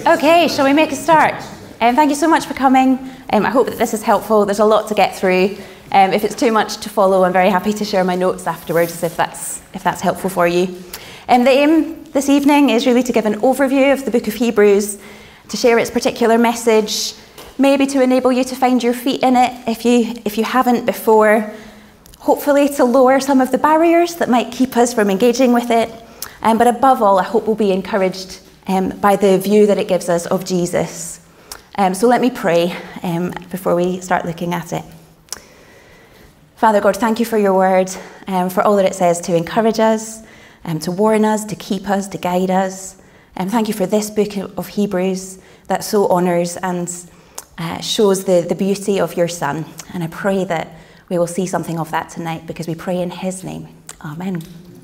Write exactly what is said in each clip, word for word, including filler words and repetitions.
Okay, shall we make a start? Um, thank you so much for coming. Um, I hope that this is helpful. There's a lot to get through. Um, if it's too much to follow, I'm very happy to share my notes afterwards if that's if that's helpful for you. Um, the aim this evening is really to give an overview of the book of Hebrews, to share its particular message, maybe to enable you to find your feet in it if you if you haven't before, hopefully to lower some of the barriers that might keep us from engaging with it. Um, but above all, I hope we'll be encouraged um, by the view that it gives us of Jesus. Um, so let me pray um, before we start looking at it. Father God, thank you for your word, um, for all that it says to encourage us, um, to warn us, to keep us, to guide us. And um, thank you for this book of Hebrews that so honours and uh, shows the, the beauty of your Son. And I pray that we will see something of that tonight because we pray in his name. Amen.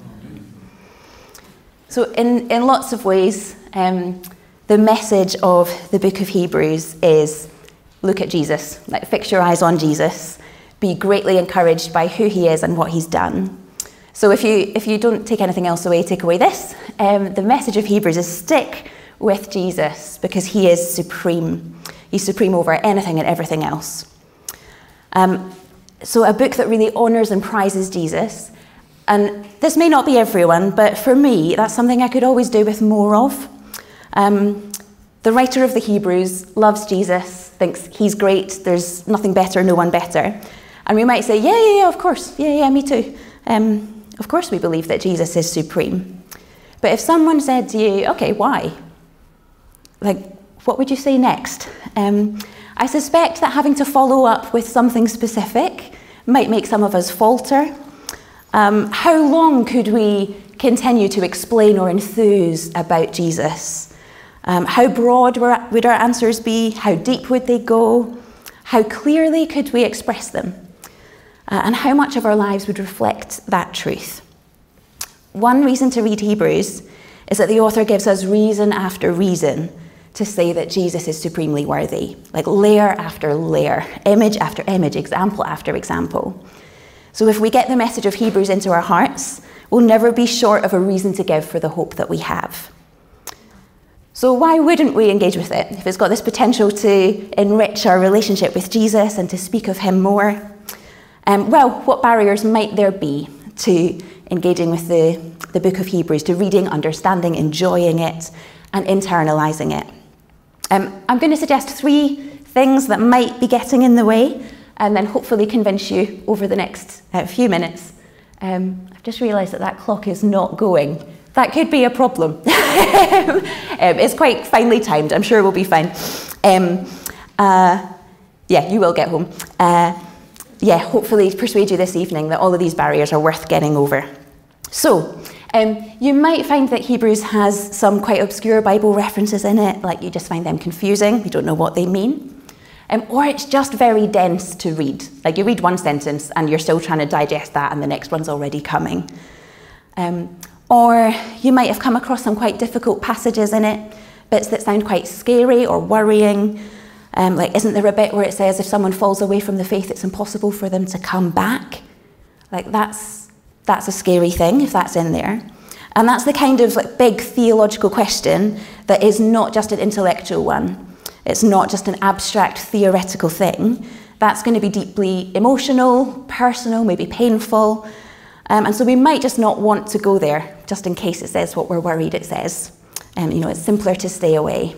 So in, in lots of ways, um, the message of the book of Hebrews is look at Jesus, like fix your eyes on Jesus, be greatly encouraged by who he is and what he's done. So if you if you don't take anything else away, take away this. Um, the message of Hebrews is stick with Jesus because he is supreme. He's supreme over anything and everything else. Um, so a book that really honours and prizes Jesus. And this may not be everyone, but for me, that's something I could always do with more of. Um, the writer of the Hebrews loves Jesus, thinks he's great, there's nothing better, no one better. And we might say, yeah, yeah, yeah, of course, yeah, yeah, me too. Um, of course we believe that Jesus is supreme. But if someone said to you, okay, why? Like, what would you say next? Um, I suspect that having to follow up with something specific might make some of us falter. Um, how long could we continue to explain or enthuse about Jesus? Um, how broad were, would our answers be? How deep would they go? How clearly could we express them? Uh, and how much of our lives would reflect that truth? One reason to read Hebrews is that the author gives us reason after reason to say that Jesus is supremely worthy, like layer after layer, image after image, example after example. So if we get the message of Hebrews into our hearts, we'll never be short of a reason to give for the hope that we have. So why wouldn't we engage with it if it's got this potential to enrich our relationship with Jesus and to speak of him more? Um, well, what barriers might there be to engaging with the, the book of Hebrews, to reading, understanding, enjoying it, and internalising it? Um, I'm going to suggest three things that might be getting in the way, and then hopefully convince you over the next uh, few minutes. Um, I've just realised that that clock is not going. That could be a problem. um, it's quite finely timed. I'm sure we'll be fine. Um, uh, yeah, you will get home. Uh, yeah, hopefully persuade you this evening that all of these barriers are worth getting over. So, um, you might find that Hebrews has some quite obscure Bible references in it, like you just find them confusing, you don't know what they mean. Um, or it's just very dense to read. Like you read one sentence and you're still trying to digest that and the next one's already coming. Um, or you might have come across some quite difficult passages in it, bits that sound quite scary or worrying. Um, like, isn't there a bit where it says if someone falls away from the faith, it's impossible for them to come back? Like that's that's a scary thing if that's in there. And that's the kind of like big theological question that is not just an intellectual one. It's not just an abstract theoretical thing. That's going to be deeply emotional, personal, maybe painful. Um, and so we might just not want to go there, just in case it says what we're worried it says. Um, you know, it's simpler to stay away.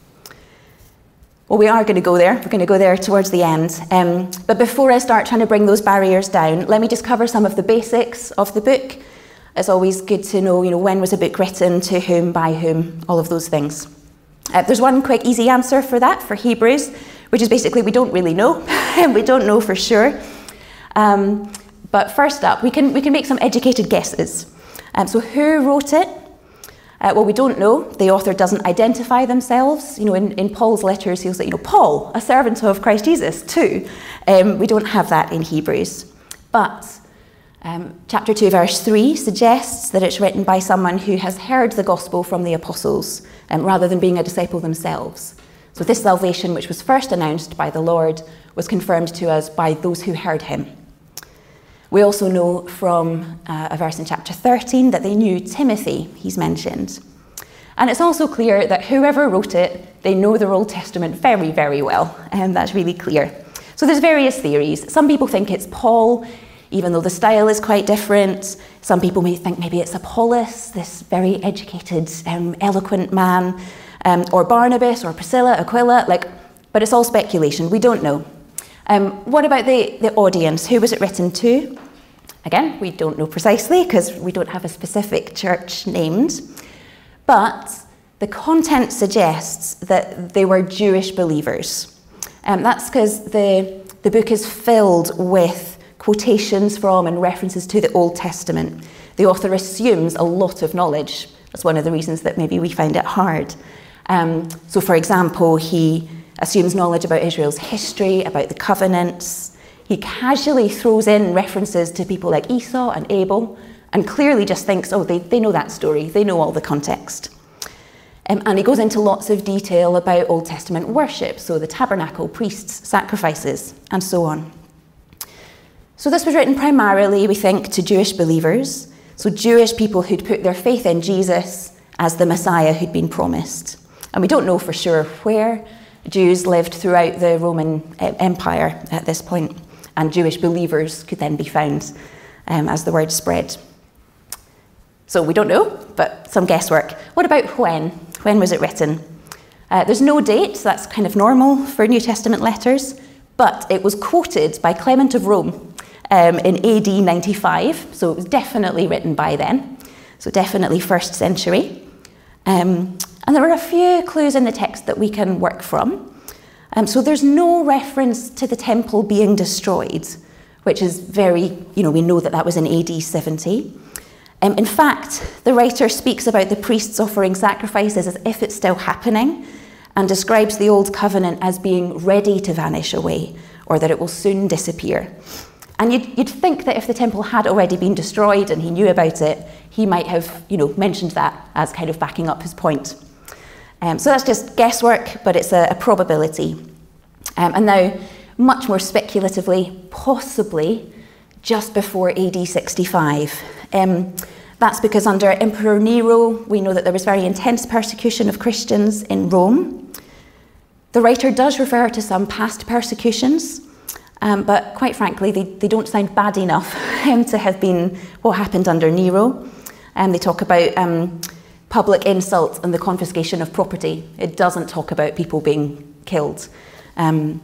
Well, we are going to go there. We're going to go there towards the end. Um, but before I start trying to bring those barriers down, let me just cover some of the basics of the book. It's always good to know, you know, when was a book written, to whom, by whom, all of those things. Uh, there's one quick, easy answer for that, for Hebrews, which is basically we don't really know. We don't know for sure. Um, but first up, we can we can make some educated guesses. Um, so who wrote it? Uh, well, we don't know. The author doesn't identify themselves. You know, in, in Paul's letters, he'll say, you know, Paul, a servant of Christ Jesus, too. Um, we don't have that in Hebrews. But um, chapter two, verse three suggests that it's written by someone who has heard the gospel from the apostles, um, rather than being a disciple themselves. So this salvation, which was first announced by the Lord, was confirmed to us by those who heard him. We also know from uh, a verse in chapter thirteen that they knew Timothy, he's mentioned. And it's also clear that whoever wrote it, they know their Old Testament very, very well, and that's really clear. So there's various theories. Some people think it's Paul, even though the style is quite different. Some people may think maybe it's Apollos, this very educated, um, eloquent man, um, or Barnabas, or Priscilla, Aquila, like, but it's all speculation. We don't know. Um, what about the, the audience? Who was it written to? Again, we don't know precisely because we don't have a specific church named. But the content suggests that they were Jewish believers. Um, that's because the, the book is filled with quotations from and references to the Old Testament. The author assumes a lot of knowledge. That's one of the reasons that maybe we find it hard. Um, so, for example, he assumes knowledge about Israel's history, about the covenants. He casually throws in references to people like Esau and Abel, and clearly just thinks, oh, they, they know that story, they know all the context. Um, and he goes into lots of detail about Old Testament worship, so the tabernacle, priests, sacrifices, and so on. So this was written primarily, we think, to Jewish believers, so Jewish people who'd put their faith in Jesus as the Messiah who'd been promised. And we don't know for sure where Jews lived throughout the Roman Empire at this point, and Jewish believers could then be found um, as the word spread. So we don't know, but some guesswork. What about when? When was it written? Uh, there's no date, so that's kind of normal for New Testament letters, but it was quoted by Clement of Rome um, in A D ninety-five, so it was definitely written by then, so definitely first century. Um, and there are a few clues in the text that we can work from. Um, so there's no reference to the temple being destroyed, which is very, you know, we know that that was in A D seventy. Um, in fact, the writer speaks about the priests offering sacrifices as if it's still happening, and describes the old covenant as being ready to vanish away, or that it will soon disappear. And you'd, you'd think that if the temple had already been destroyed and he knew about it, he might have, you know, mentioned that as kind of backing up his point. Um, so that's just guesswork, but it's a, a probability. Um, and now, much more speculatively, possibly just before A D sixty-five. Um, that's because under Emperor Nero, we know that there was very intense persecution of Christians in Rome. The writer does refer to some past persecutions, um, but quite frankly, they, they don't sound bad enough um, to have been what happened under Nero. Um, they talk about um, public insult and the confiscation of property. It doesn't talk about people being killed. Um,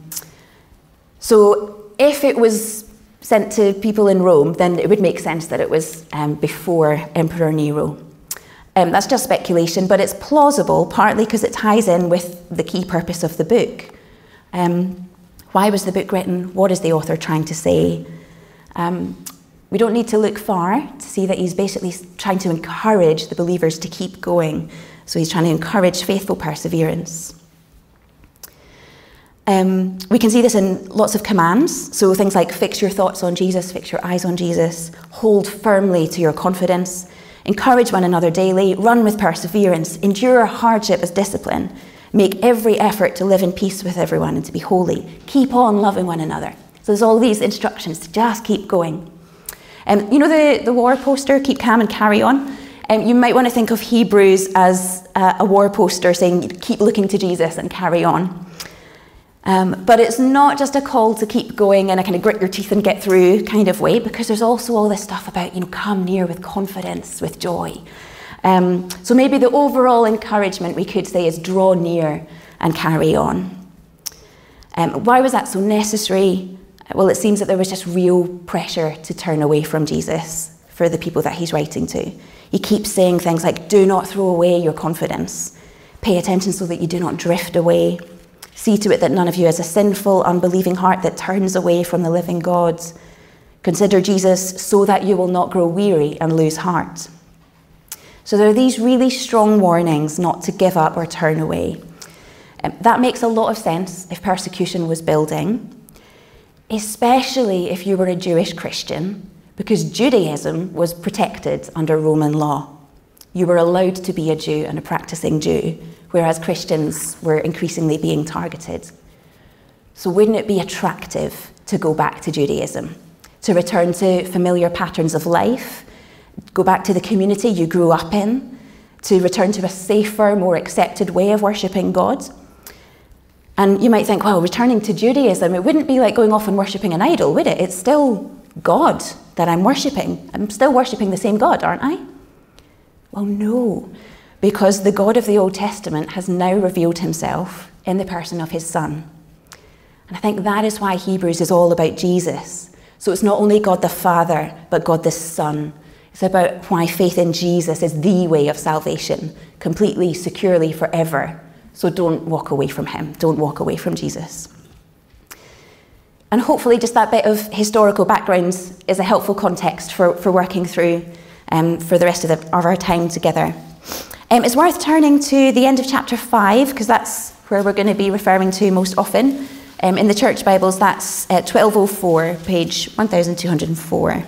so if it was sent to people in Rome, then it would make sense that it was um, before Emperor Nero. Um, that's just speculation, but it's plausible, partly because it ties in with the key purpose of the book. Um, why was the book written? What is the author trying to say? Um, we don't need to look far to see that he's basically trying to encourage the believers to keep going. So he's trying to encourage faithful perseverance. Um, we can see this in lots of commands. So things like fix your thoughts on Jesus, fix your eyes on Jesus, hold firmly to your confidence, encourage one another daily, run with perseverance, endure hardship as discipline, make every effort to live in peace with everyone and to be holy, keep on loving one another. So there's all these instructions to just keep going. Um, you know the, the war poster, keep calm and carry on? Um, you might want to think of Hebrews as uh, a war poster saying keep looking to Jesus and carry on. Um, but it's not just a call to keep going in a kind of grit your teeth and get through kind of way, because there's also all this stuff about, you know, come near with confidence, with joy. Um, so maybe the overall encouragement we could say is draw near and carry on. Um, why was that so necessary? Well, it seems that there was just real pressure to turn away from Jesus for the people that he's writing to. He keeps saying things like, do not throw away your confidence. Pay attention so that you do not drift away. See to it that none of you has a sinful, unbelieving heart that turns away from the living God. Consider Jesus so that you will not grow weary and lose heart. So there are these really strong warnings not to give up or turn away. Um, that makes a lot of sense if persecution was building, especially if you were a Jewish Christian, because Judaism was protected under Roman law. You were allowed to be a Jew and a practicing Jew, whereas Christians were increasingly being targeted. So wouldn't it be attractive to go back to Judaism, to return to familiar patterns of life, go back to the community you grew up in, to return to a safer, more accepted way of worshipping God. And you might think, well, returning to Judaism, it wouldn't be like going off and worshipping an idol, would it? It's still God that I'm worshipping. I'm still worshipping the same God, aren't I? Well, no, because the God of the Old Testament has now revealed himself in the person of his Son. And I think that is why Hebrews is all about Jesus. So it's not only God the Father, but God the Son. It's about why faith in Jesus is the way of salvation, completely, securely, forever. So don't walk away from him. Don't walk away from Jesus. And hopefully just that bit of historical background is a helpful context for, for working through um, for the rest of, the, of our time together. Um, it's worth turning to the end of chapter five, because that's where we're going to be referring to most often. Um, in the church Bibles, that's uh, twelve oh four, page one thousand two hundred four.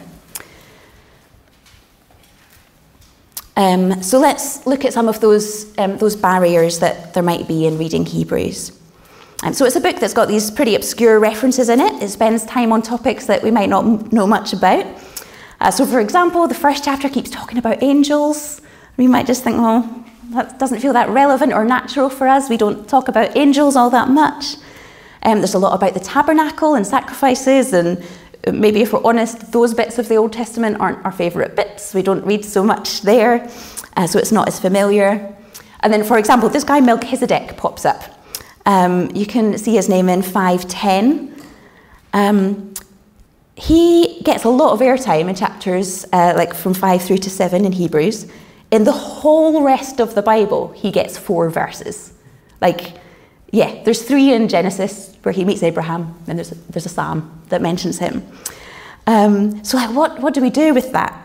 Um, so let's look at some of those um, those barriers that there might be in reading Hebrews. Um, so it's a book that's got these pretty obscure references in it. It spends time on topics that we might not m- know much about. Uh, so for example, the first chapter keeps talking about angels. We might just think, well, that doesn't feel that relevant or natural for us. We don't talk about angels all that much. Um, there's a lot about the tabernacle and sacrifices, and maybe if we're honest, those bits of the Old Testament aren't our favourite bits. We don't read so much there, uh, so it's not as familiar. And then, for example, this guy Melchizedek pops up. Um, you can see his name in five ten. Um, he gets a lot of airtime in chapters uh, like from five through to seven in Hebrews. In the whole rest of the Bible, he gets four verses. Like, yeah, there's three in Genesis where he meets Abraham, and there's a, there's a psalm that mentions him. Um, so like, what, what do we do with that?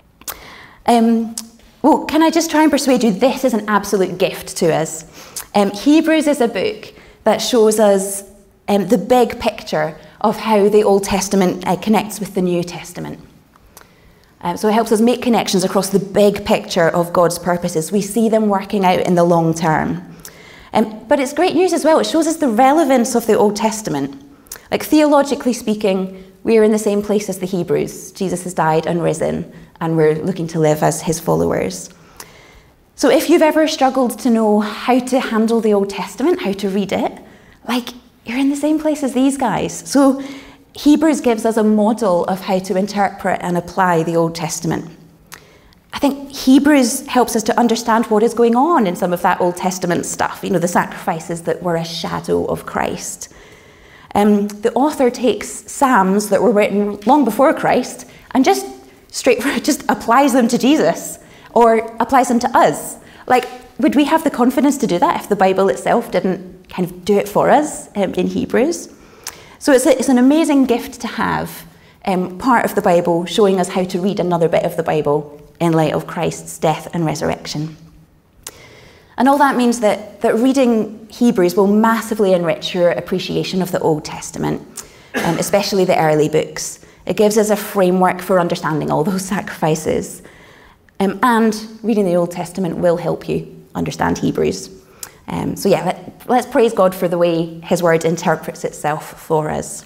Um, well, can I just try and persuade you this is an absolute gift to us? Um, Hebrews is a book that shows us um, the big picture of how the Old Testament uh, connects with the New Testament. Um, so it helps us make connections across the big picture of God's purposes. We see them working out in the long term. Um, but it's great news as well. It shows us the relevance of the Old Testament. Like, theologically speaking, we're in the same place as the Hebrews. Jesus has died and risen, and we're looking to live as his followers. So if you've ever struggled to know how to handle the Old Testament, how to read it, like, you're in the same place as these guys. So Hebrews gives us a model of how to interpret and apply the Old Testament. I think Hebrews helps us to understand what is going on in some of that Old Testament stuff, you know, the sacrifices that were a shadow of Christ. Um, the author takes Psalms that were written long before Christ and just straight just applies them to Jesus, or applies them to us. Like, would we have the confidence to do that if the Bible itself didn't kind of do it for us um, in Hebrews? So it's, a, it's an amazing gift to have um, part of the Bible showing us how to read another bit of the Bible in light of Christ's death and resurrection. And all that means that, that reading Hebrews will massively enrich your appreciation of the Old Testament, um, especially the early books. It gives us a framework for understanding all those sacrifices. Um, and reading the Old Testament will help you understand Hebrews. Um, so yeah, let, let's praise God for the way his word interprets itself for us.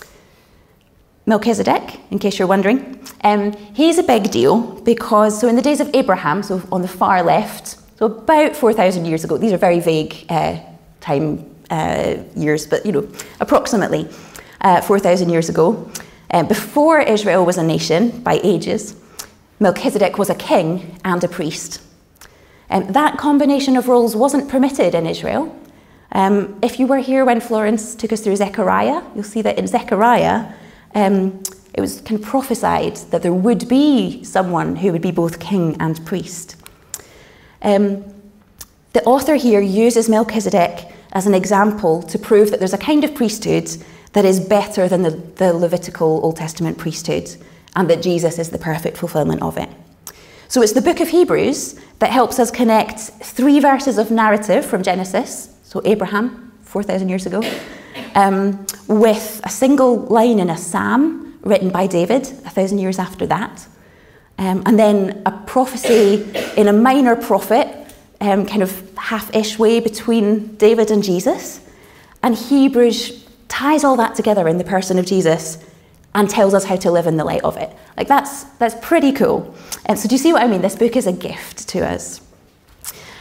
Melchizedek, in case you're wondering, um, he's a big deal because, so in the days of Abraham, so on the far left, so about four thousand years ago, these are very vague uh, time uh, years, but you know, approximately uh, four thousand years ago, uh, before Israel was a nation by ages, Melchizedek was a king and a priest. Um, that combination of roles wasn't permitted in Israel. Um, if you were here when Florence took us through Zechariah, you'll see that in Zechariah, um, it was kind of prophesied that there would be someone who would be both king and priest. Um, the author here uses Melchizedek as an example to prove that there's a kind of priesthood that is better than the, the Levitical Old Testament priesthood, and that Jesus is the perfect fulfillment of it. So it's the book of Hebrews that helps us connect three verses of narrative from Genesis, so Abraham, four thousand years ago, um, with a single line in a psalm written by David, a thousand years after that, um, and then a prophecy in a minor prophet, um, kind of half-ish way between David and Jesus. And Hebrews ties all that together in the person of Jesus and tells us how to live in the light of it. Like, that's that's pretty cool. And so do you see what I mean? This book is a gift to us.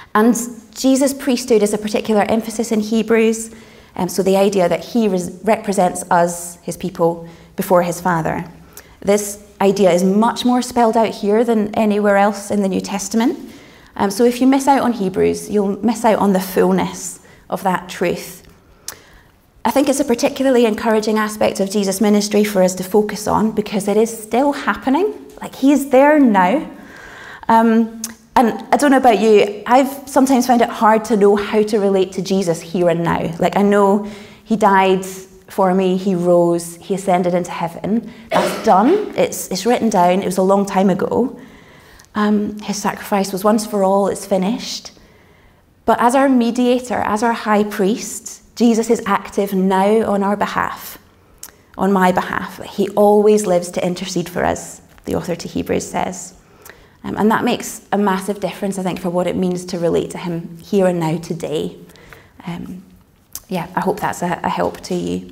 And Jesus' priesthood is a particular emphasis in Hebrews, um, so the idea that he res- represents us, his people, before his Father. This idea is much more spelled out here than anywhere else in the New Testament. Um, so if you miss out on Hebrews, you'll miss out on the fullness of that truth. I think it's a particularly encouraging aspect of Jesus' ministry for us to focus on because it is still happening. Like, he's there now. Um, and I don't know about you, I've sometimes found it hard to know how to relate to Jesus here and now. Like, I know he died for me, he rose, he ascended into heaven. That's done, it's, it's written down, it was a long time ago. Um, his sacrifice was once for all, it's finished. But as our mediator, as our high priest, Jesus is active now on our behalf, on my behalf. He always lives to intercede for us, the author to Hebrews says. Um, and that makes a massive difference, I think, for what it means to relate to him here and now today. Um, yeah, I hope that's a, a help to you.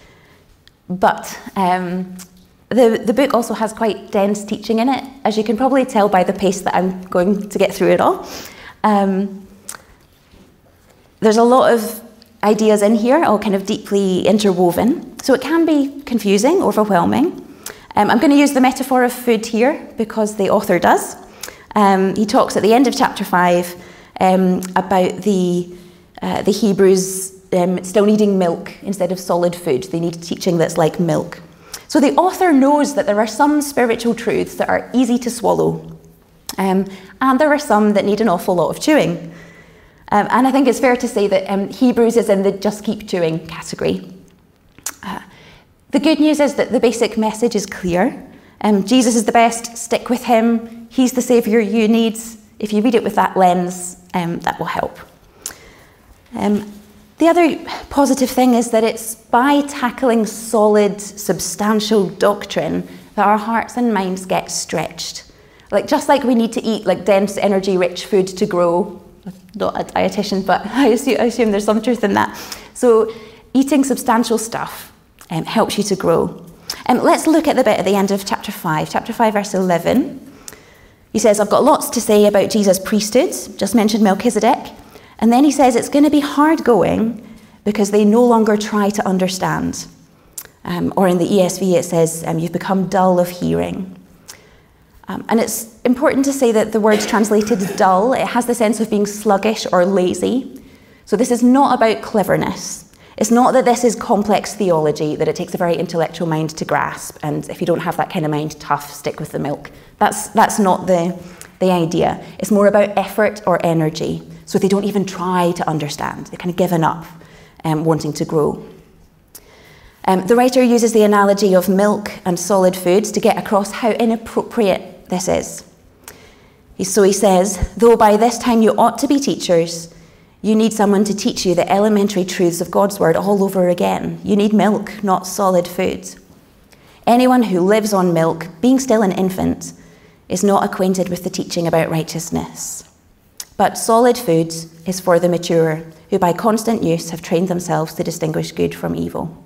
But um, the, the book also has quite dense teaching in it, as you can probably tell by the pace that I'm going to get through it all. Um, there's a lot of ideas in here, all kind of deeply interwoven, so it can be confusing, overwhelming. Um, I'm going to use the metaphor of food here because the author does. Um, he talks at the end of chapter five um, about the uh, the Hebrews um, still needing milk instead of solid food. They need teaching that's like milk. So the author knows that there are some spiritual truths that are easy to swallow, um, and there are some that need an awful lot of chewing. Um, and I think it's fair to say that um, Hebrews is in the just keep chewing category. Uh, the good news is that the basic message is clear. Um, Jesus is the best, stick with him. He's the saviour you need. If you read it with that lens, um, that will help. Um, the other positive thing is that it's by tackling solid, substantial doctrine that our hearts and minds get stretched. Like, just like we need to eat like dense, energy-rich food to grow. Not a dietitian, but I assume, I assume there's some truth in that. So eating substantial stuff um, helps you to grow. Um, let's look at the bit at the end of chapter five. Chapter five, verse eleven. He says, I've got lots to say about Jesus' priesthood. Just mentioned Melchizedek. And then he says it's going to be hard going because they no longer try to understand. Um, or in the E S V it says, um, you've become dull of hearing. Um, and it's important to say that the word translated dull, it has the sense of being sluggish or lazy. So this is not about cleverness. It's not that this is complex theology, that it takes a very intellectual mind to grasp, and if you don't have that kind of mind, tough, stick with the milk. That's that's not the, the idea. It's more about effort or energy. So they don't even try to understand. They're kind of given up, um, wanting to grow. Um, the writer uses the analogy of milk and solid foods to get across how inappropriate this is. So he says, though by this time you ought to be teachers, you need someone to teach you the elementary truths of God's word all over again. You need milk, not solid food. Anyone who lives on milk, being still an infant, is not acquainted with the teaching about righteousness. But solid food is for the mature, who by constant use have trained themselves to distinguish good from evil.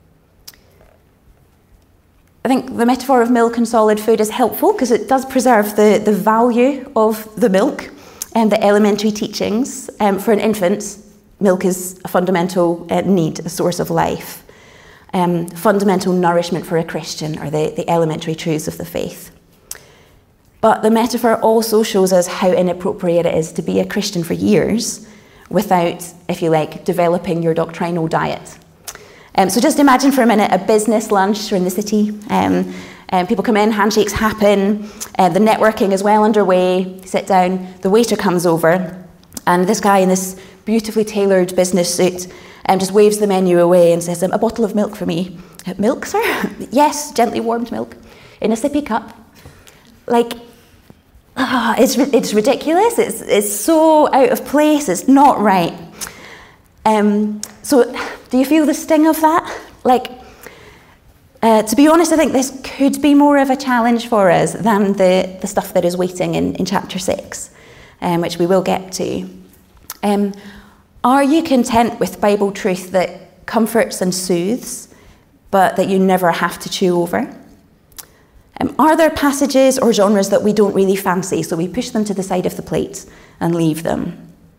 I think the metaphor of milk and solid food is helpful because it does preserve the, the value of the milk and the elementary teachings. Um, for an infant, milk is a fundamental uh, need, a source of life. Um, fundamental nourishment for a Christian are the, the elementary truths of the faith. But the metaphor also shows us how inappropriate it is to be a Christian for years without, if you like, developing your doctrinal diet. Um, so just imagine for a minute a business lunch in the city. Um, um, people come in, handshakes happen, uh, the networking is well underway, sit down, the waiter comes over, and this guy in this beautifully tailored business suit um, just waves the menu away and says, um, a bottle of milk for me. Uh, milk, sir? Yes, gently warmed milk, in a sippy cup. Like, ah, it's, it's ridiculous, it's, it's so out of place, it's not right. Um, so do you feel the sting of that? Like, uh, to be honest, I think this could be more of a challenge for us than the, the stuff that is waiting in, in chapter six, um, which we will get to. Um, are you content with Bible truth that comforts and soothes, but that you never have to chew over? Um, are there passages or genres that we don't really fancy, so we push them to the side of the plate and leave them?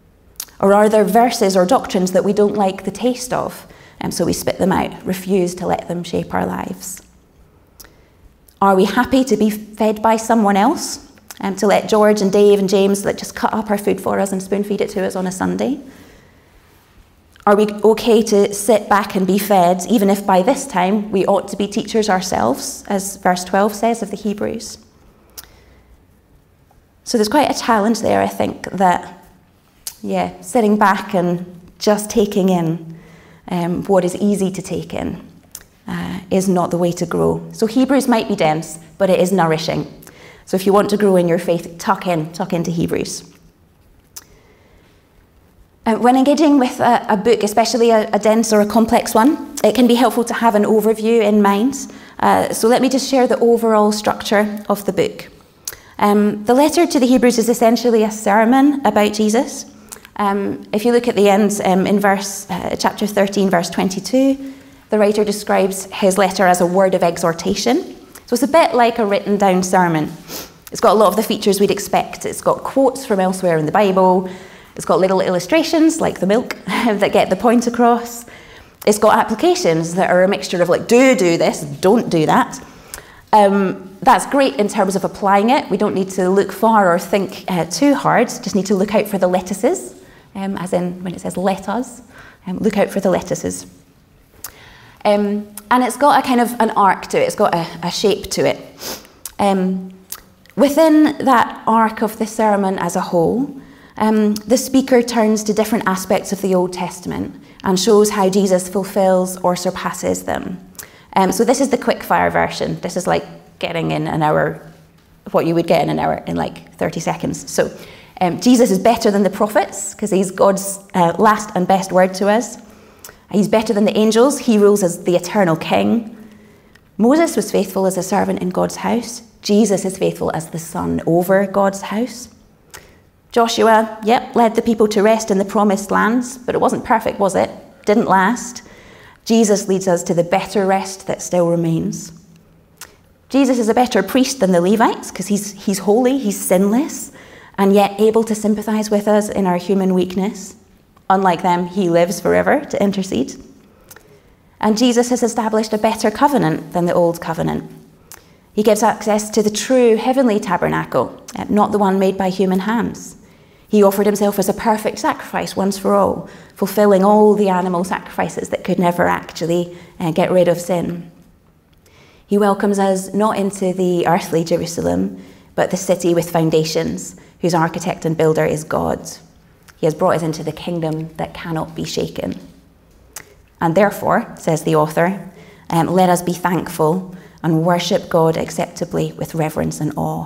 Or are there verses or doctrines that we don't like the taste of, and so we spit them out, refuse to let them shape our lives? Are we happy to be fed by someone else, and to let George and Dave and James that just cut up our food for us and spoon feed it to us on a Sunday? Are we okay to sit back and be fed, even if by this time we ought to be teachers ourselves, as verse twelve says of the Hebrews? So there's quite a challenge there, I think, that, yeah, sitting back and just taking in um, what is easy to take in uh, is not the way to grow. So Hebrews might be dense, but it is nourishing. So if you want to grow in your faith, tuck in, tuck into Hebrews. Uh, when engaging with a, a book, especially a, a dense or a complex one, it can be helpful to have an overview in mind. Uh, so let me just share the overall structure of the book. Um, the letter to the Hebrews is essentially a sermon about Jesus. Um, if you look at the end um, in verse uh, chapter thirteen, verse twenty-two, the writer describes his letter as a word of exhortation. So it's a bit like a written down sermon. It's got a lot of the features we'd expect. It's got quotes from elsewhere in the Bible. It's got little illustrations like the milk that get the point across. It's got applications that are a mixture of like, do do this, don't do that. Um, that's great in terms of applying it. We don't need to look far or think uh, too hard, just need to look out for the lettuces, um, as in when it says let us, um, look out for the lettuces. Um, and it's got a kind of an arc to it, it's got a, a shape to it. Um, within that arc of the sermon as a whole, um, the speaker turns to different aspects of the Old Testament and shows how Jesus fulfills or surpasses them. Um, so this is the quick-fire version. This is like getting in an hour, what you would get in an hour in like thirty seconds. So um, Jesus is better than the prophets because he's God's uh, last and best word to us. He's better than the angels. He rules as the eternal king. Moses was faithful as a servant in God's house. Jesus is faithful as the son over God's house. Joshua, yep, led the people to rest in the promised lands, but it wasn't perfect, was it? Didn't last. Jesus leads us to the better rest that still remains. Jesus is a better priest than the Levites because he's, he's holy, he's sinless, and yet able to sympathize with us in our human weakness. Unlike them, he lives forever to intercede. And Jesus has established a better covenant than the old covenant. He gives access to the true heavenly tabernacle, not the one made by human hands. He offered himself as a perfect sacrifice once for all, fulfilling all the animal sacrifices that could never actually uh, get rid of sin. He welcomes us not into the earthly Jerusalem, but the city with foundations, whose architect and builder is God. He has brought us into the kingdom that cannot be shaken. And therefore, says the author, um, let us be thankful and worship God acceptably with reverence and awe.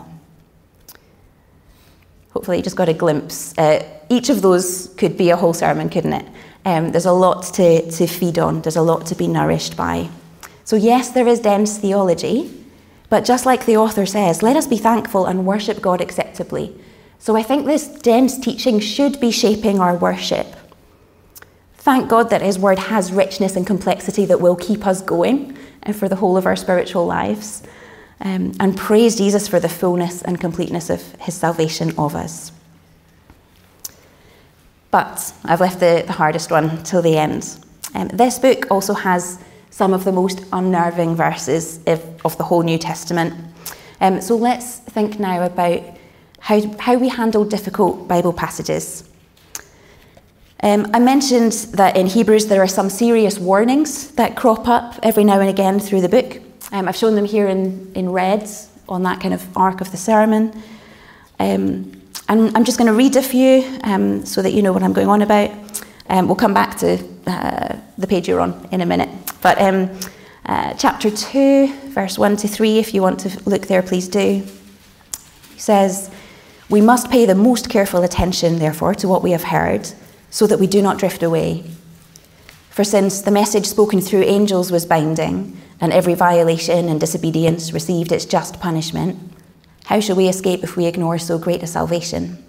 Hopefully you just got a glimpse. Uh, each of those could be a whole sermon, couldn't it? Um, there's a lot to, to feed on. There's a lot to be nourished by. So yes, there is dense theology, but just like the author says, let us be thankful and worship God acceptably. So I think this dense teaching should be shaping our worship. Thank God that his word has richness and complexity that will keep us going and for the whole of our spiritual lives. Um, and praise Jesus for the fullness and completeness of his salvation of us. But I've left the, the hardest one till the end. Um, this book also has some of the most unnerving verses of, of the whole New Testament. Um, so let's think now about how, how we handle difficult Bible passages. Um, I mentioned that in Hebrews there are some serious warnings that crop up every now and again through the book. Um, I've shown them here in, in red on that kind of arc of the sermon. Um, and I'm just going to read a few um, so that you know what I'm going on about. Um, we'll come back to uh, the page you're on in a minute. But um, uh, chapter two, verse one to three, if you want to look there, please do. He says, we must pay the most careful attention, therefore, to what we have heard, so that we do not drift away. For since the message spoken through angels was binding, and every violation and disobedience received its just punishment, how shall we escape if we ignore so great a salvation?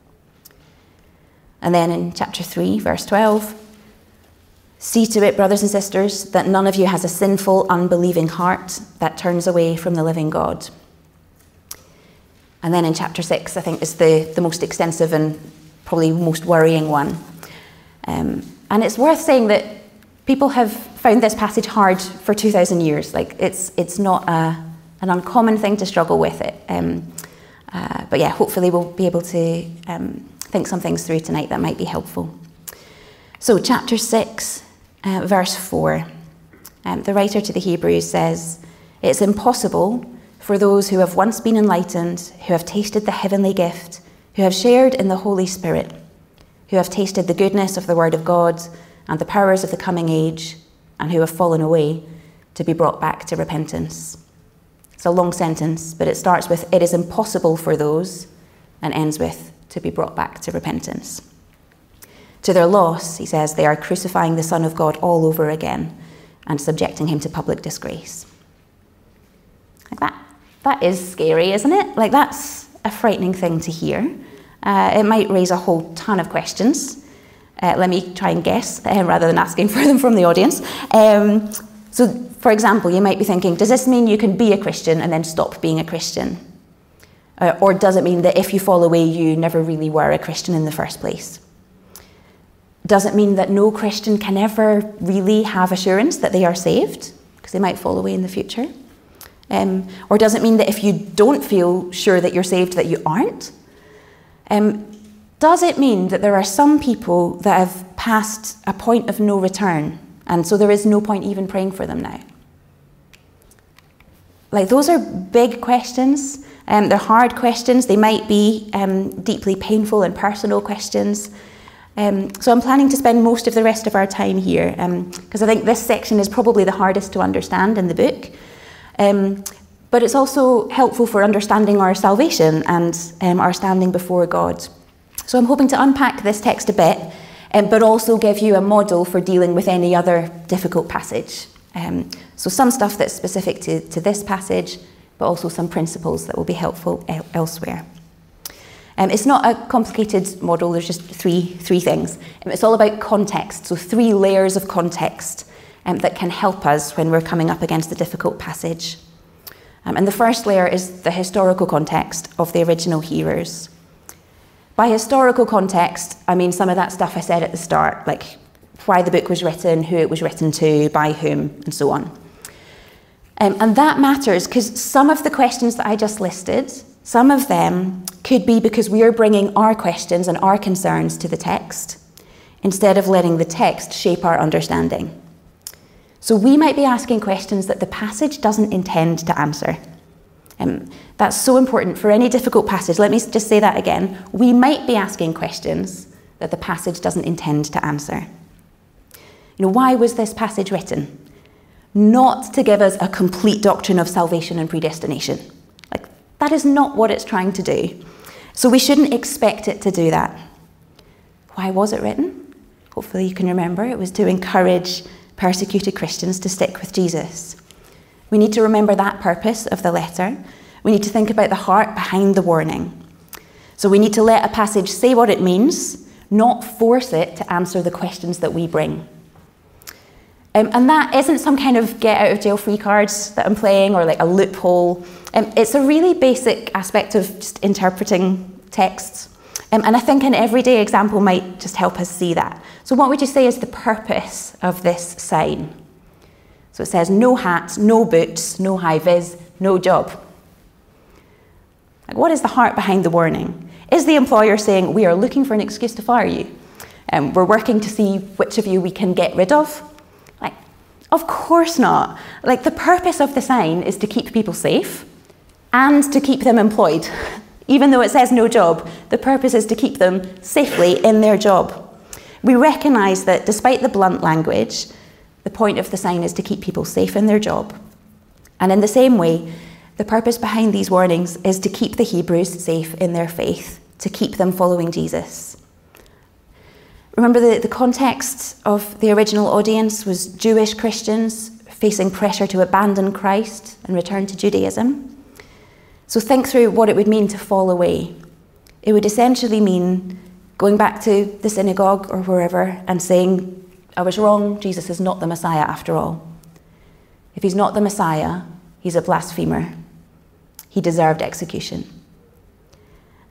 And then in chapter three, verse twelve, see to it, brothers and sisters, that none of you has a sinful, unbelieving heart that turns away from the living God. And then in chapter six, I think is the, the most extensive and probably the most worrying one. Um, and it's worth saying that people have found this passage hard for two thousand years. Like, it's it's not a, an uncommon thing to struggle with it. Um, uh, but yeah, hopefully we'll be able to um, think some things through tonight that might be helpful. So chapter six, uh, verse four. Um, the writer to the Hebrews says, "It's impossible for those who have once been enlightened, who have tasted the heavenly gift, who have shared in the Holy Spirit, who have tasted the goodness of the Word of God and the powers of the coming age, and who have fallen away, to be brought back to repentance." It's a long sentence, but it starts with, "It is impossible for those," and ends with, "to be brought back to repentance." To their loss, he says, they are crucifying the Son of God all over again and subjecting him to public disgrace. Like that, that is scary, isn't it? Like, that's a frightening thing to hear. Uh, it might raise a whole ton of questions. Uh, let me try and guess, uh, rather than asking for them from the audience. Um, so, for example, you might be thinking, does this mean you can be a Christian and then stop being a Christian? Uh, or does it mean that if you fall away, you never really were a Christian in the first place? Does it mean that no Christian can ever really have assurance that they are saved, because they might fall away in the future? Um, or does it mean that if you don't feel sure that you're saved, that you aren't? Um, does it mean that there are some people that have passed a point of no return, and so there is no point even praying for them now? Like, those are big questions. Um, they're hard questions. They might be um, deeply painful and personal questions. Um, so I'm planning to spend most of the rest of our time here, because um, I think this section is probably the hardest to understand in the book. Um, but it's also helpful for understanding our salvation and um, our standing before God. So I'm hoping to unpack this text a bit, um, but also give you a model for dealing with any other difficult passage. Um, so some stuff that's specific to, to this passage, but also some principles that will be helpful el- elsewhere. Um, it's not a complicated model, there's just three, three things. Um, it's all about context, so three layers of context um, that can help us when we're coming up against a difficult passage. Um, and the first layer is the historical context of the original hearers. By historical context, I mean some of that stuff I said at the start, like why the book was written, who it was written to, by whom, and so on. Um, and that matters because some of the questions that I just listed, some of them could be because we are bringing our questions and our concerns to the text instead of letting the text shape our understanding. So we might be asking questions that the passage doesn't intend to answer. Um, that's so important for any difficult passage. Let me just say that again. We might be asking questions that the passage doesn't intend to answer. You know, why was this passage written? Not to give us a complete doctrine of salvation and predestination. Like, that is not what it's trying to do. So we shouldn't expect it to do that. Why was it written? Hopefully you can remember. It was to encourage persecuted Christians to stick with Jesus. We need to remember that purpose of the letter. We need to think about the heart behind the warning. So we need to let a passage say what it means, not force it to answer the questions that we bring. Um, and that isn't some kind of get out of jail free cards that I'm playing or like a loophole. Um, it's a really basic aspect of just interpreting texts. Um, and I think an everyday example might just help us see that. So what would you say is the purpose of this sign? So it says no hat, no boots, no high vis, no job. Like, what is the heart behind the warning? Is the employer saying, we are looking for an excuse to fire you? Um, we're working to see which of you we can get rid of? Like, of course not. Like, the purpose of the sign is to keep people safe and to keep them employed. Even though it says no job, the purpose is to keep them safely in their job. We recognise that despite the blunt language, the point of the sign is to keep people safe in their job. And in the same way, the purpose behind these warnings is to keep the Hebrews safe in their faith, to keep them following Jesus. Remember, the, the context of the original audience was Jewish Christians facing pressure to abandon Christ and return to Judaism. So think through what it would mean to fall away. It would essentially mean going back to the synagogue or wherever and saying, I was wrong, Jesus is not the Messiah after all. If he's not the Messiah, he's a blasphemer. He deserved execution.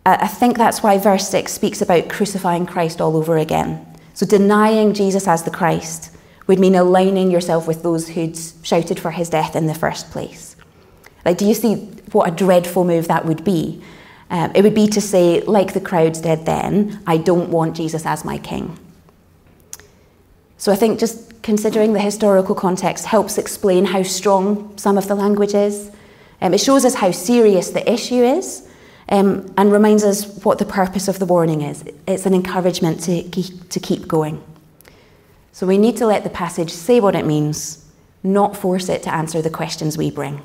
I think that's why verse six speaks about crucifying Christ all over again. So denying Jesus as the Christ would mean aligning yourself with those who'd shouted for his death in the first place. Like, do you see what a dreadful move that would be? Um, it would be to say, like the crowds did then, I don't want Jesus as my king. So I think just considering the historical context helps explain how strong some of the language is. Um, it shows us how serious the issue is, um, and reminds us what the purpose of the warning is. It's an encouragement to keep, to keep going. So we need to let the passage say what it means, not force it to answer the questions we bring.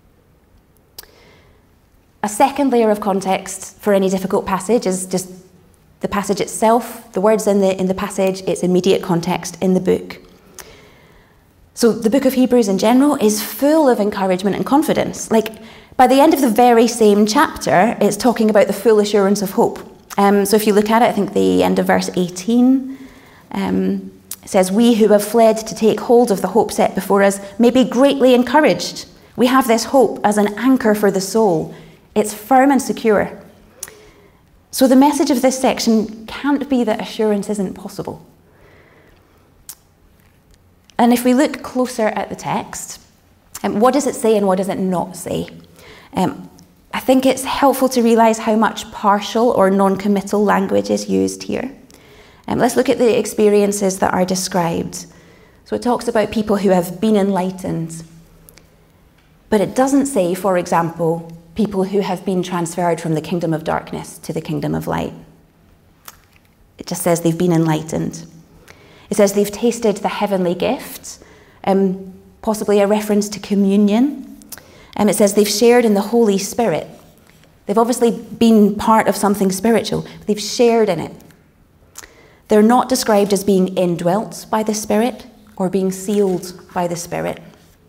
A second layer of context for any difficult passage is just the passage itself, the words in the, in the passage, its immediate context in the book. So the book of Hebrews in general is full of encouragement and confidence. Like, by the end of the very same chapter, it's talking about the full assurance of hope. Um, so if you look at it, I think the end of verse eighteen, um, it says, we who have fled to take hold of the hope set before us may be greatly encouraged. We have this hope as an anchor for the soul. It's firm and secure. So the message of this section can't be that assurance isn't possible. And if we look closer at the text, um, what does it say and what does it not say? Um, I think it's helpful to realise how much partial or non-committal language is used here. Um, let's look at the experiences that are described. So it talks about people who have been enlightened, but it doesn't say, for example, people who have been transferred from the kingdom of darkness to the kingdom of light. It just says they've been enlightened. It says they've tasted the heavenly gift, um, possibly a reference to communion. Um, it says they've shared in the Holy Spirit. They've obviously been part of something spiritual. But they've shared in it. They're not described as being indwelt by the Spirit or being sealed by the Spirit.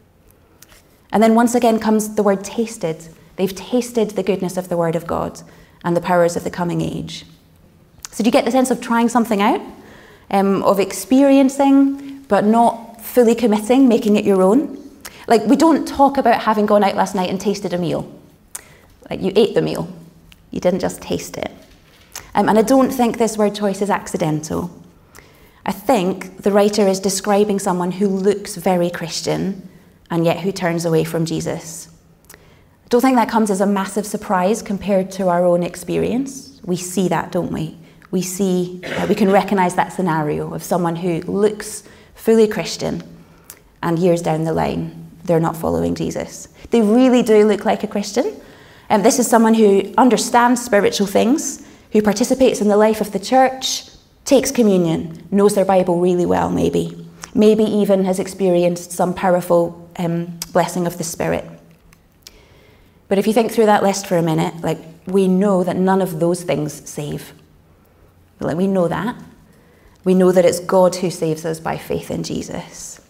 And then once again comes the word tasted. They've tasted the goodness of the Word of God and the powers of the coming age. So do you get the sense of trying something out? Um, of experiencing, but not fully committing, making it your own? Like, we don't talk about having gone out last night and tasted a meal. Like, you ate the meal. You didn't just taste it. Um, and I don't think this word choice is accidental. I think the writer is describing someone who looks very Christian and yet who turns away from Jesus. I don't think that comes as a massive surprise compared to our own experience. We see that, don't we? We see, uh, we can recognise that scenario of someone who looks fully Christian and years down the line, they're not following Jesus. They really do look like a Christian. And um, this is someone who understands spiritual things, who participates in the life of the church, takes communion, knows their Bible really well maybe, maybe even has experienced some powerful um, blessing of the Spirit. But if you think through that list for a minute, like, we know that none of those things save. Like, we know that. We know that it's God who saves us by faith in Jesus.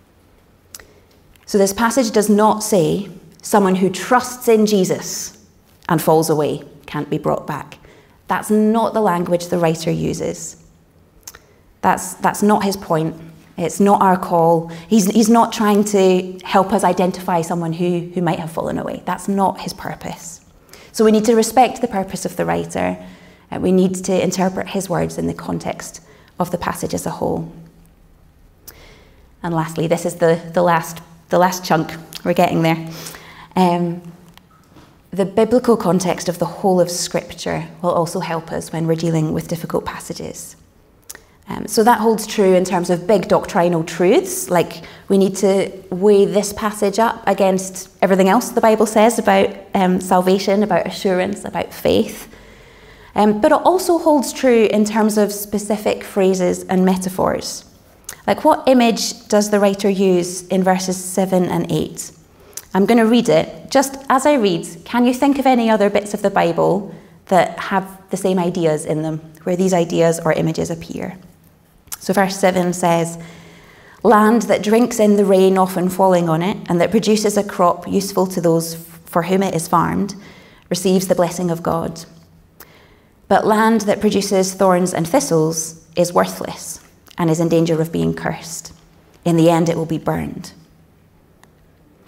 So this passage does not say someone who trusts in Jesus and falls away can't be brought back. That's not the language the writer uses. That's, that's not his point. It's not our call. He's, he's not trying to help us identify someone who, who might have fallen away. That's not his purpose. So we need to respect the purpose of the writer, and we need to interpret his words in the context of the passage as a whole. And lastly, this is the, the, last, the last chunk. We're getting there. Um, the biblical context of the whole of Scripture will also help us when we're dealing with difficult passages. Um, so that holds true in terms of big doctrinal truths, like we need to weigh this passage up against everything else the Bible says about um, salvation, about assurance, about faith. Um, but it also holds true in terms of specific phrases and metaphors. Like, what image does the writer use in verses seven and eight? I'm going to read it. Just as I read, can you think of any other bits of the Bible that have the same ideas in them, where these ideas or images appear? So verse seven says, land that drinks in the rain often falling on it, and that produces a crop useful to those for whom it is farmed, receives the blessing of God. But land that produces thorns and thistles is worthless and is in danger of being cursed. In the end, it will be burned.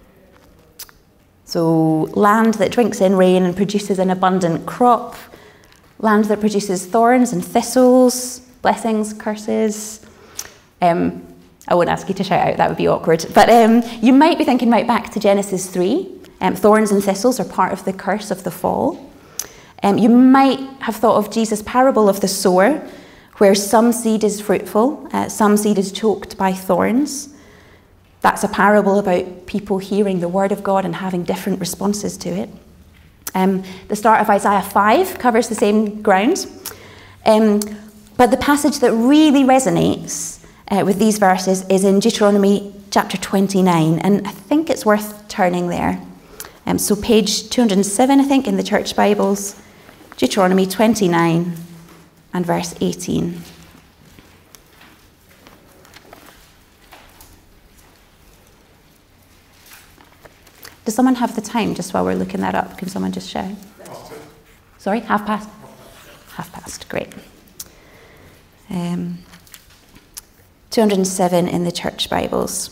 So land that drinks in rain and produces an abundant crop, land that produces thorns and thistles, blessings, curses. Um, I won't ask you to shout out, that would be awkward. But um, you might be thinking right back to Genesis three. Um, thorns and thistles are part of the curse of the fall. Um, you might have thought of Jesus' parable of the sower, where some seed is fruitful, uh, some seed is choked by thorns. That's a parable about people hearing the word of God and having different responses to it. Um, the start of Isaiah five covers the same ground. Um, but the passage that really resonates uh, with these verses is in Deuteronomy chapter twenty-nine, and I think it's worth turning there. Um, so page two hundred seven, I think, in the church Bibles, Deuteronomy twenty-nine and verse eighteen. Does someone have the time just while we're looking that up? Can someone just shout? Sorry, half past? Half past, great. Um, two hundred seven in the church Bibles.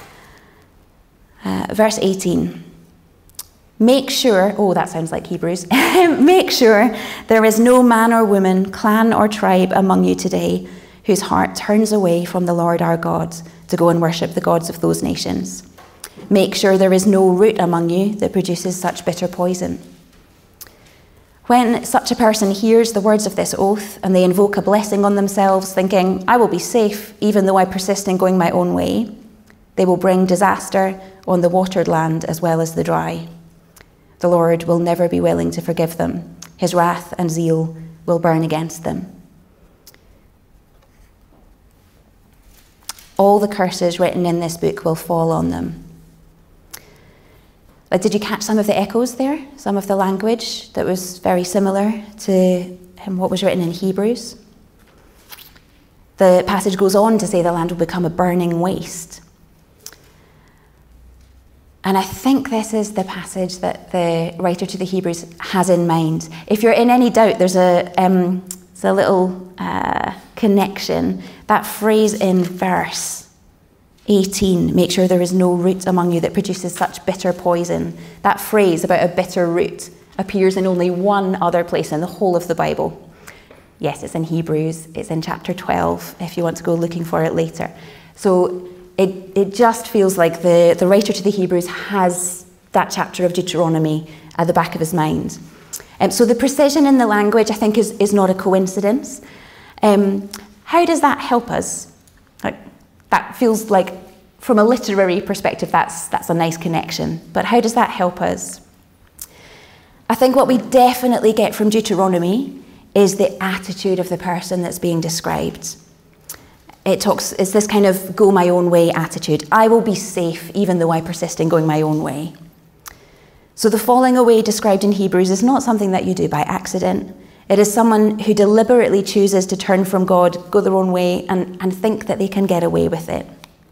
Uh, verse eighteen. Make sure, oh, that sounds like Hebrews. Make sure there is no man or woman, clan or tribe among you today whose heart turns away from the Lord our God to go and worship the gods of those nations. Make sure there is no root among you that produces such bitter poison. When such a person hears the words of this oath and they invoke a blessing on themselves, thinking, I will be safe even though I persist in going my own way, they will bring disaster on the watered land as well as the dry. The Lord will never be willing to forgive them. His wrath and zeal will burn against them. All the curses written in this book will fall on them. But did you catch some of the echoes there? Some of the language that was very similar to what was written in Hebrews? The passage goes on to say the land will become a burning waste. And I think this is the passage that the writer to the Hebrews has in mind. If you're in any doubt, there's a, um, there's a little uh, connection. That phrase in verse eighteen, make sure there is no root among you that produces such bitter poison. That phrase about a bitter root appears in only one other place in the whole of the Bible. Yes, it's in Hebrews. It's in chapter twelve, if you want to go looking for it later. So It, it just feels like the, the writer to the Hebrews has that chapter of Deuteronomy at the back of his mind. Um, so the precision in the language, I think, is, is not a coincidence. Um, how does that help us? Like, that feels like, from a literary perspective, that's, that's a nice connection. But how does that help us? I think what we definitely get from Deuteronomy is the attitude of the person that's being described. It talks, it's this kind of go my own way attitude. I will be safe even though I persist in going my own way. So the falling away described in Hebrews is not something that you do by accident. It is someone who deliberately chooses to turn from God, go their own way, and, and think that they can get away with it.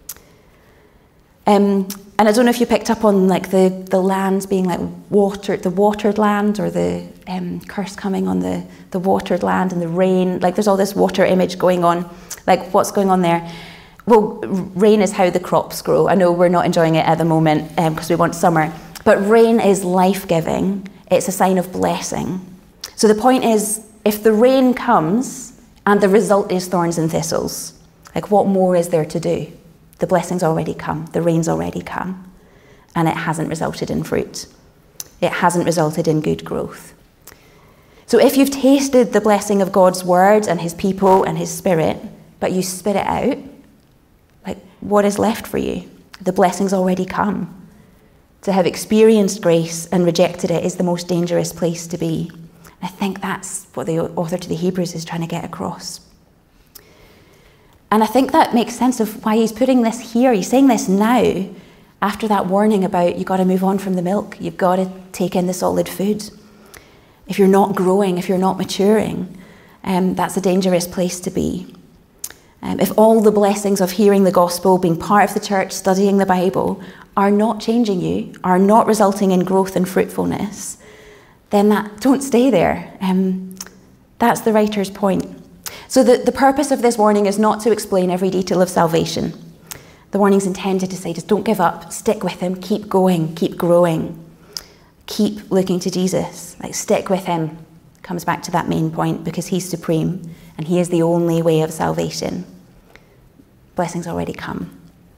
Um, and I don't know if you picked up on like the, the lands being like watered, the watered land, or the um, curse coming on the, the watered land and the rain. Like there's all this water image going on. Like, what's going on there? Well, rain is how the crops grow. I know we're not enjoying it at the moment because um, we want summer. But rain is life-giving. It's a sign of blessing. So the point is, if the rain comes and the result is thorns and thistles, like what more is there to do? The blessing's already come. The rain's already come. And it hasn't resulted in fruit. It hasn't resulted in good growth. So if you've tasted the blessing of God's word and his people and his spirit, but you spit it out, like what is left for you? The blessing's already come. To have experienced grace and rejected it is the most dangerous place to be. I think that's what the author to the Hebrews is trying to get across. And I think that makes sense of why he's putting this here. He's saying this now, after that warning about you've got to move on from the milk, you've got to take in the solid food. If you're not growing, if you're not maturing, um, that's a dangerous place to be. Um, if all the blessings of hearing the gospel, being part of the church, studying the Bible, are not changing you, are not resulting in growth and fruitfulness, then that don't stay there. Um, that's the writer's point. So the, the purpose of this warning is not to explain every detail of salvation. The warning's intended to say, just don't give up, stick with him, keep going, keep growing, keep looking to Jesus, like stick with him Comes back to that main point, because he's supreme and he is the only way of salvation. Blessing's already come.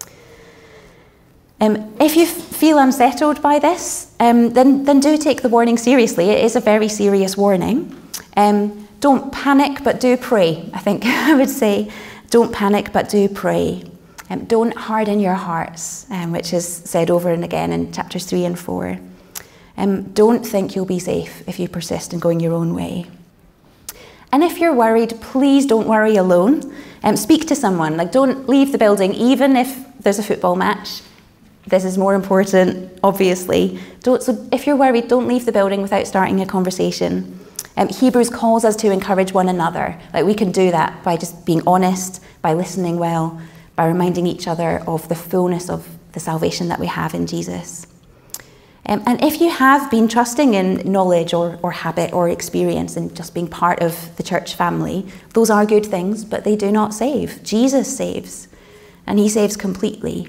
Um, if you f- feel unsettled by this, um, then, then do take the warning seriously. It is a very serious warning. Um, don't panic, but do pray, I think I would say. Don't panic, but do pray. Um, don't harden your hearts, um, which is said over and again in chapters three and four. Um, don't think you'll be safe if you persist in going your own way. And if you're worried, please don't worry alone. Um, speak to someone. Like, don't leave the building, even if there's a football match. This is more important, obviously. Don't, so if you're worried, don't leave the building without starting a conversation. Um, Hebrews calls us to encourage one another. Like, we can do that by just being honest, by listening well, by reminding each other of the fullness of the salvation that we have in Jesus. Um, and if you have been trusting in knowledge or, or habit or experience and just being part of the church family, those are good things, but they do not save. Jesus saves, and he saves completely.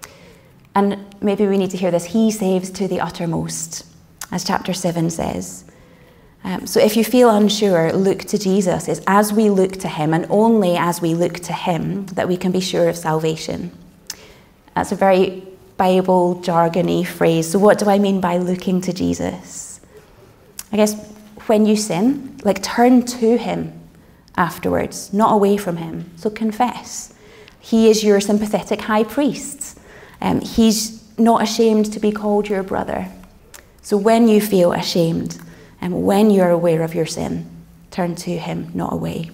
And maybe we need to hear this. He saves to the uttermost, as chapter seven says. Um, so if you feel unsure, look to Jesus. It's as we look to him, and only as we look to him, that we can be sure of salvation. That's a very Bible jargony phrase. So what do I mean by looking to Jesus? I guess when you sin, like, turn to him afterwards, not away from him. So confess. He is your sympathetic high priest. Um, he's not ashamed to be called your brother. So when you feel ashamed and when you're aware of your sin, turn to him, not away.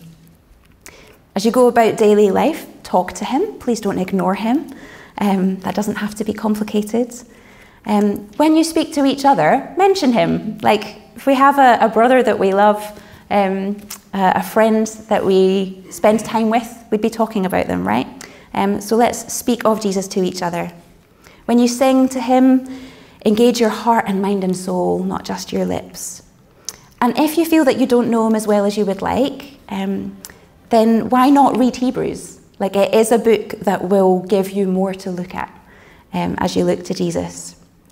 As you go about daily life, talk to him. Please don't ignore him. Um, that doesn't have to be complicated. Um, when you speak to each other, mention him. Like, if we have a, a brother that we love, um, uh, a friend that we spend time with, we'd be talking about them, right? Um, so let's speak of Jesus to each other. When you sing to him, engage your heart and mind and soul, not just your lips. And if you feel that you don't know him as well as you would like, um, then why not read Hebrews? Like, it is a book that will give you more to look at um, as you look to Jesus.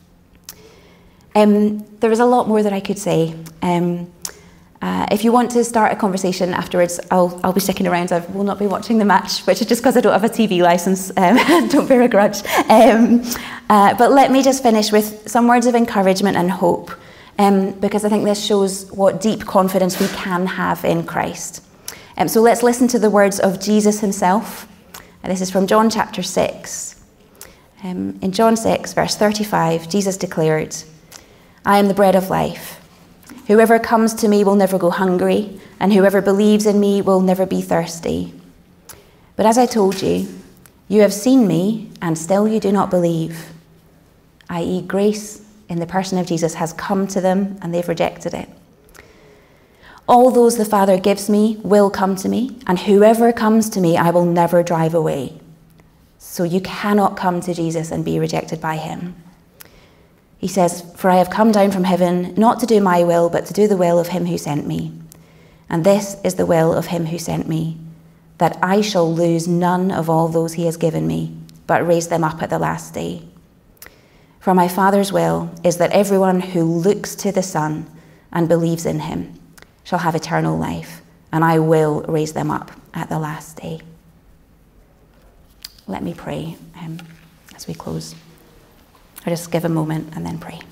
Um, there is a lot more that I could say. Um, uh, if you want to start a conversation afterwards, I'll, I'll be sticking around. I will not be watching the match, which is just because I don't have a T V licence. Um, don't bear a grudge. Um, uh, but let me just finish with some words of encouragement and hope, um, because I think this shows what deep confidence we can have in Christ. Um, so let's listen to the words of Jesus himself. And this is from John chapter six. Um, in John six, verse thirty-five, Jesus declared, "I am the bread of life. Whoever comes to me will never go hungry, and whoever believes in me will never be thirsty. But as I told you, you have seen me, and still you do not believe." that is, grace in the person of Jesus has come to them, and they've rejected it. "All those the Father gives me will come to me, and whoever comes to me I will never drive away." So you cannot come to Jesus and be rejected by him. He says, "For I have come down from heaven not to do my will, but to do the will of him who sent me. And this is the will of him who sent me, that I shall lose none of all those he has given me, but raise them up at the last day. For my Father's will is that everyone who looks to the Son and believes in him shall have eternal life, and I will raise them up at the last day." Let me pray um, as we close. I'll just give a moment and then pray.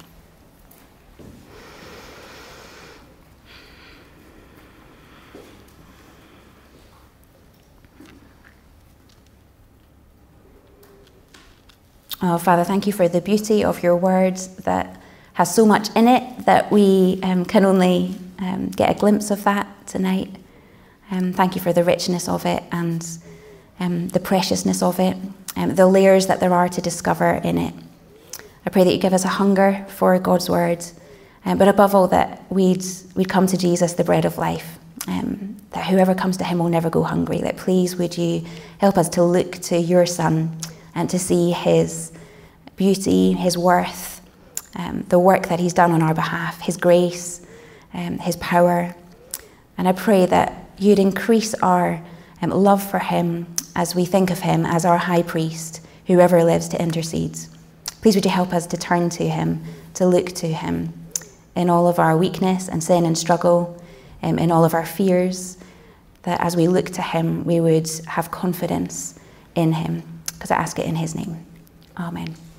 Oh, Father, thank you for the beauty of your words that has so much in it that we um, can only um, get a glimpse of that tonight. Um, thank you for the richness of it and um, the preciousness of it, um, the layers that there are to discover in it. I pray that you give us a hunger for God's word, um, but above all that we'd, we'd come to Jesus, the bread of life, um, that whoever comes to him will never go hungry. That please would you help us to look to your Son and to see his beauty, his worth, um, the work that he's done on our behalf, his grace, um, his power. And I pray that you'd increase our um, love for him as we think of him as our high priest, who ever lives to intercede. Please would you help us to turn to him, to look to him in all of our weakness and sin and struggle, um, in all of our fears, that as we look to him, we would have confidence in him. Because I ask it in his name. Amen.